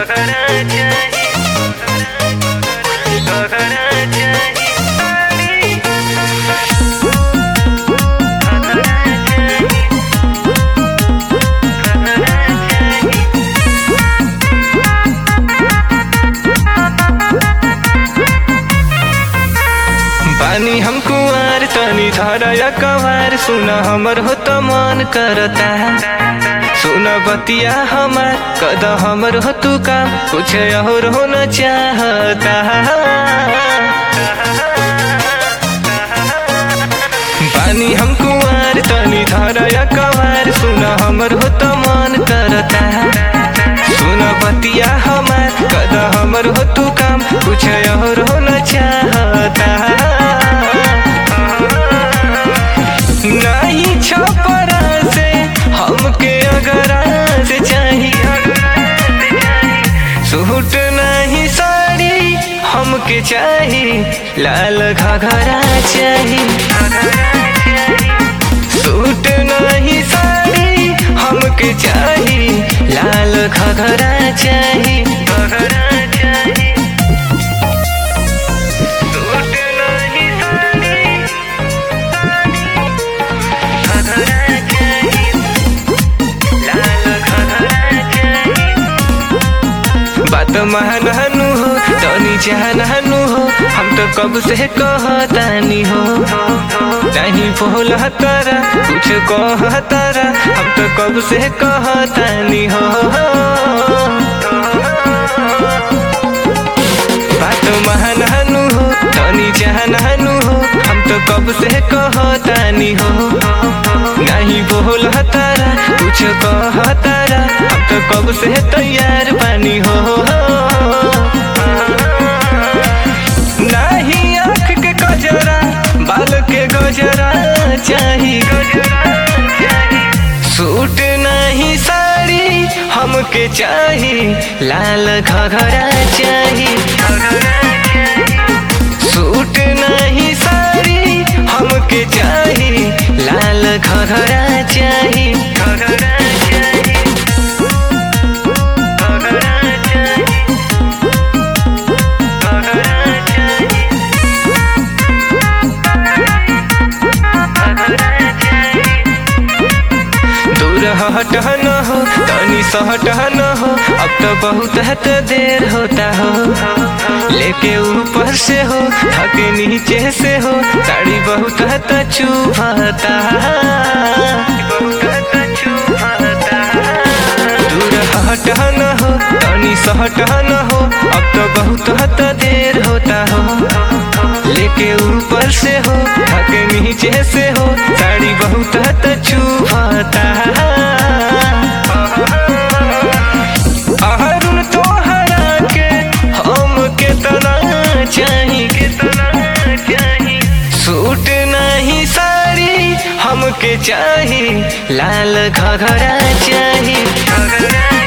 बानी हम कुंवर तनी धरया कवार सुन हमर हो त मन करता सुन बतिया हमार कद हमर हो तू काम कुछ और होना चाहता। बानी हम कुंवर तनी धरया कवार सुन हमर हो त मन करता सुन बतिया हमार कद हमर हो तू काम कुछ और होना चाहता। नहीं छपरा से हमके अगर से चाहिए सूट नहीं साड़ी हमके चाहिए लाल घाघरा चाहिए सूट नहीं साड़ी हमके चाहिए लाल घाघरा चाहिए बात महानहनु हो तनी जहानहनु हो हम तो कब से कहतानी हो नहीं बोला तारा कुछ कह तारा हम तो कब से कहतानी हो। बात महानहनु हो तनी जहानहनु हो हम तो कब से कहतानी हो नहीं बोला तारा कुछ कह तारा हम तो कब से तैयार पानी हो। नहीं आँख के गजरा बाल के गजरा चाहिए सूट नहीं साड़ी हमके चाहिए लाल घाघरा चाहिए सूट नहीं साड़ी हमके चाहिए लाल घाघरा चाहिए। हट न हो तनी सहट न हो अब तो बहुत हद देर होता हो लेके ऊपर से हो थके नीचे से हो साड़ी बहुत हद चुभता दूर हट न हो तनी सहट न हो अब तो बहुत हद देर होता हो लेके ऊपर से हो थके नीचे से हो साड़ी बहुत हद चुभता। अरुण तोहरा के हम कितना चाहिए सूट नहीं साड़ी हमके चाहिए लाल घाघरा चाहिए।